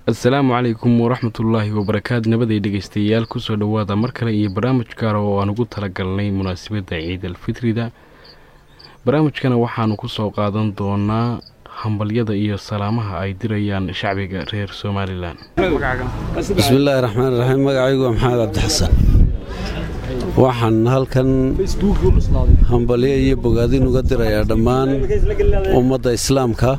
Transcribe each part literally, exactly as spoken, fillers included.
Assalaamu calaykum waraxmatullaahi wabarakaatu. Nabadey dhegeystayaal ku soo dhawaada mar kale iyo barnaamij gaar ah oo aan ugu talagalnay munaasabadda Ciid al-Fitrida. barnaamijkana waxaanu ku soo qaadan doonaa hambalyada iyo salaamaha ay dirayaan shacbiga reer Soomaaliland. Bismillaahi raxmaani raxiim. Magacaygu waa Maxamed Cabdi Xasan. waxaan halkan hambalyo iyo bogaadin uga dirayaa dhammaan ummadda islaamka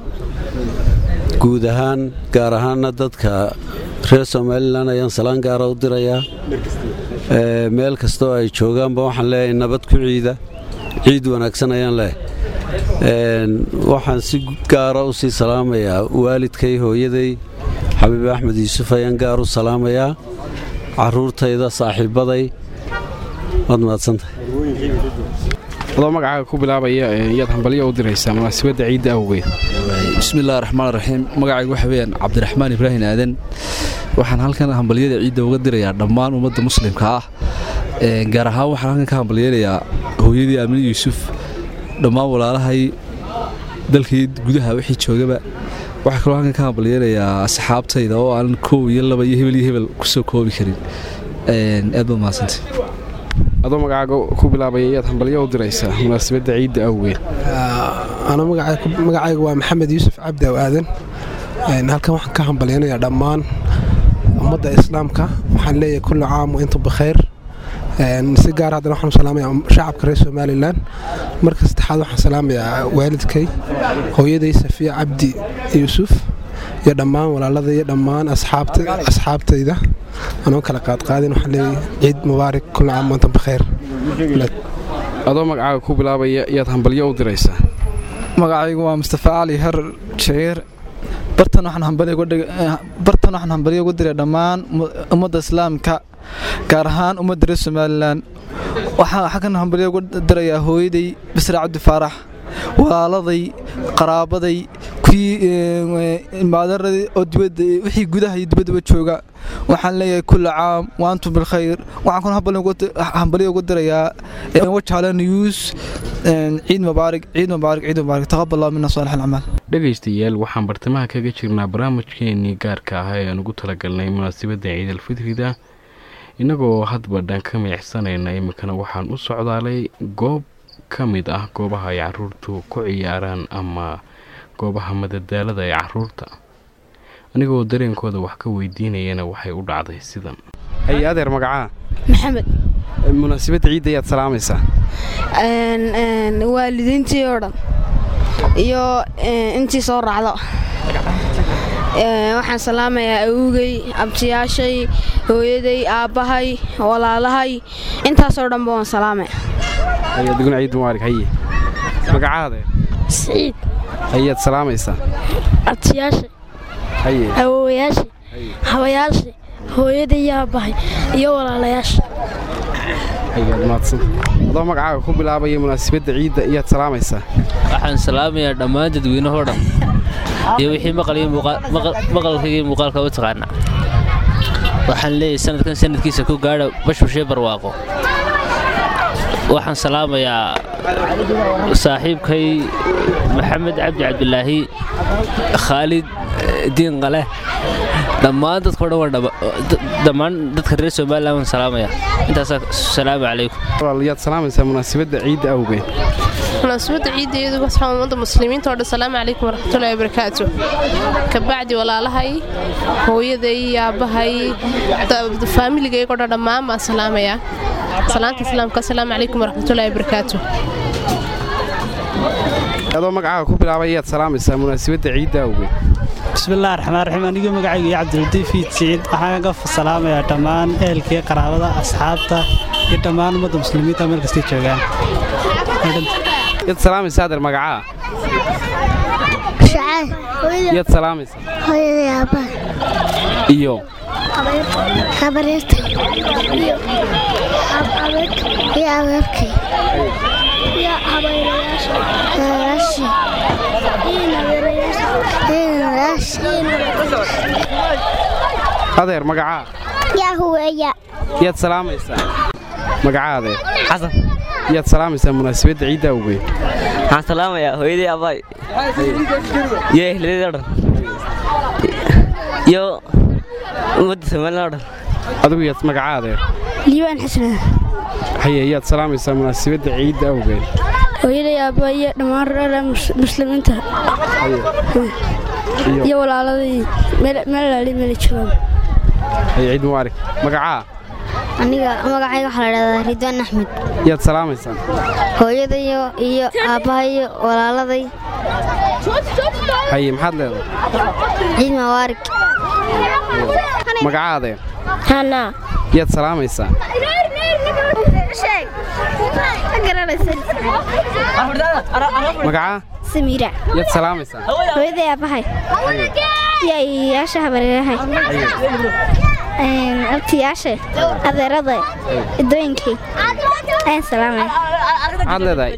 guud ahaan gaar ahaanna dadka reer Soomaaliland ayaan salaan gaara u dirayaa meel kastoo ay joogaanba waxaan leeyahay nabad ku ciida ciid wanaagsan ayaan leeyahay waxaan si gaara u sii salaamayaa waalidkay hooyaday Xabiib Axmed Yuusuf ayaan gaar u salaamayaa caruurtayda saaxiibaday waad mahadsantahay adoo magacaaga ku bilaabaya yaad hambalyo u diraysaa munaasabadda ciidda awgeed. bismillaahi raxmaani raxiim. magacaygu waxa weeyaan Cabdiraxmaan Ibraahin Aadan. waxaan halkan hambalyada ciidda uga dirayaa dhammaan ummadda muslimka ah gaar ahaan waxaan halkan ka hambalyeynayaa hooyadii Aamin Yuusuf dhammaan walaalahay dalkii gudaha wixii joogaba waxaan kaloo halkan ka hambalyeynayaa asxaabtayda oo aan koow iyo laba iyo hebel iyo hebel ku soo koobi karin aad baad mahadsantahay adoo magacaaga ku bilaabaya yaad hambalyo u diraysaa munaasabadda ciidda awgeed. ana magacaygu waa Maxamed Yuusuf Cabdi Aadan. halkan waxaan ka hambalyeynayaa dhammaan ummadda islaamka waxaan leeyahay kullu caam wa antum bikhayr. si gaar ah waxaan salaamayaa shacabka reer Soomaaliland. marka saddexaad waxaan salaamayaa waalidkay hooyaday Safiya Cabdi Yuusuf iyo dhammaan walaaladii iyo dhammaan asxaabtayda asxaabtayda anoo kala qaad qaadin waxaan leeyahay ciid mubaarak kullu caam wa antum bikhayr. adoo magacaaga ku bilaabaya yaad hambalyo u diraysaa. magacaygu waa Mustafa Ali Har Sheer. bartan waxaan hambalyo ugu bartan waxaan hambalyo ugu diray dhammaan ummadda islaamka gaar ahaan ummadda reer Soomaaliland. waxaan xakan hambalyo ugu dirayaa hooyaday Bisra Cabdi Faarax walaaladay qaraabaday maadaradii oo dibadda wixii gudaha iyo dibadda jooga waxaan leeyahay kullu caam wa antum bil khayr. waxaan kun hambalyo ugu dirayaa wajhalan news ciid mubaarak ciid mubaarak ciid mubaarak taqabbalallahu minna saalih al-amal. dhageystayaal waxaan bartamaha kaga jirnaa barnaamijkeenii gaarka ah ee aan ugu talagalnay munaasabadda Ciid al-Fitrida inagoo hadba dhan ka miicsanayna imikana waxaan u socdaalay goob ka mid ah goobaha ay caruurtu ku ciyaaraan ama goobaha madadaalada ee caruurta anigoo dareenkooda wax ka weydiinayana waxay u dhacday sidan. hay adeer magacaa Maxamed. munaasabadda ciidda ayaad salaamaysaa. een een waalidiintii oo dhan iyo intii soo raacdo waxaan salaamayaa awogay abtiyaashay hooyaday aabahay walaalahay intaas oo dhan baan salaamay. ayaad ugu ciid mubaarak. haye magacaada Saciid. ayaad salaamaysaa. abtiyaashay haye awowayaashay habayaashay hooyaday aabahay iyo walaalayaashay. ayaad mahadsan. adoo magacaaga ku bilaabaya munaasabadda ciidda ayaad salaamaysaa. waxaan salaamayaa dhammaan dadweynaha oo dhan iyo wixii maqal iyo muuqaal maqalka iyo muuqaalka u taqaana. waxaan leeyahay sanadkan sanadkiisa ku gaadha bashbashee barwaaqo. waxaan salaamayaa saaxiibkay Maxamed Cabdi Cabdilaahi Khalid Diin Qale dhammaan dadka oo dhan dhammaan dadka reer Soomaaliland waan salaamayaa. intaas salaamu calaykum. walaalayaad salaamaysaa munaasabadda ciidda awgeed. munaasabadda ciidda iyadu waxaan ummadda muslimiinta oo dhan salaamu calaykum waraxmatullaahi wabarakaatuh. ka bacdi walaalahay hooyaday aabahay familigay oo dhan dhammaan baan salaamayaa. salaanta islaamka salaamu calaykum waraxmatullaahi wabarakaatuh. adoo magacaaga ku bilaabay ayaad salaamaysaa munaasabadda ciidda awgeed. bismillaahi raxmaani raxiim. aniga magacaygu waa Cabdilatiif Saciid. waxaan ka salaamayaa dhammaan ehelkii qaraabada asxaabta iyo dhammaan ummadda muslimiinta meel kasta joogaan. yaad salaamaysaa adeer magacaa Shacay. yaad salaamaysaa. hooyaday aabahay iyo habaryarta iyo iyo adeerkay iyo habaynayaasha habayaasha iyo nabeerayaasha iyo nabeerayaasha. adeer magacaa yaa huweeya yaad salaamaysaa. magacaa adeer xasan. yaad salaamaysaa munaasabadda ciidda awgeed. waxaan salaamayaa hooyaday aabahay iyo ehelada dhan iyo ummadda Soomaaliland adigu yaad magacaada liibaan xasan haye yaad salaamaysaa munaasabadda ciidda awgeed hooyaday aabba iyo dhammaan reer muslimiinta iyo walaaladii meel laali meel joogaan haye ciid mubaarak magacaa aniga magacayga waxa la yiraahdaa Ridwaan Axmed yaad salaamaysaa hooyaday iyo aabbahay iyo walaaladay haye maxaad leedahay ciid mubaarak magacaada hana yaad salaamaysaa magacaa Samira yaad salaamaysaa hooyaday aabbahay iyo yaasha habareerahay een abtiyaasha adeerada idooyinkii ayaan salaamay maxaad leedahay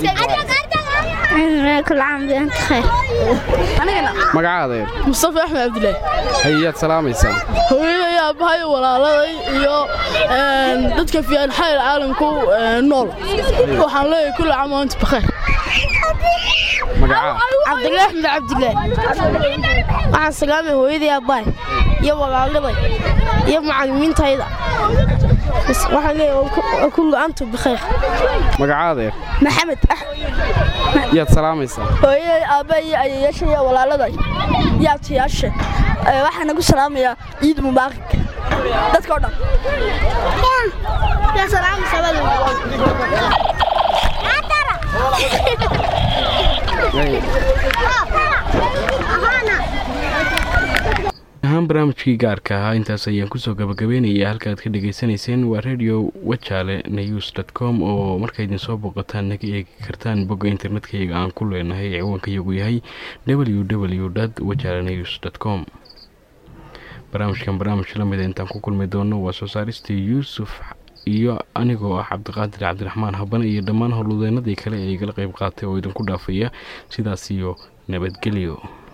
كل عام وأنت خير. magacaada Mustafa Ahmed Abdullahi hayaad salaamaysaa hooyaday iyo aabbahay walaaladay iyo een dadka fiican xayl caalamku nool waxaan leeyahay kul caam wa anta bixir magaca Abdullahi Ahmed Abdullahi waxaan salaamay hooyaday iyo aabbahay iyo walaaladay iyo macallimiintayda waxaan leeyahay kul anta bixir magacaada Maxamed yaad salaamaysaa hooyaday aabbahay ayaasha iyo walaaladay yaa tiyaasha waxaan ugu salaamayaa ciid mubaarak dadka oo dhan yaa salaam sabada ahaan barnaamijkii gaarka ahaa intaas ayaan kusoo gabagabeynaya halkaaad ka dhagaysanayseen waa radio wajale news dot com oo marka idin soo booqataan naga eegi kartaan bogga internetkayga aan ku leenahay ciwaankayagu yahay w w dot wajale news dot com barnaamijkan barnaamij lamida intaan ku kulmi doono waa soo saaristii yuusuf iyo anigoo ah cabdiqaadir cabdiraxmaan habane iyo dhammaan howlwadeenadii kale ee igala qayb qaatay oo idinku dhaafaya sidaas iyo nabadgelyo.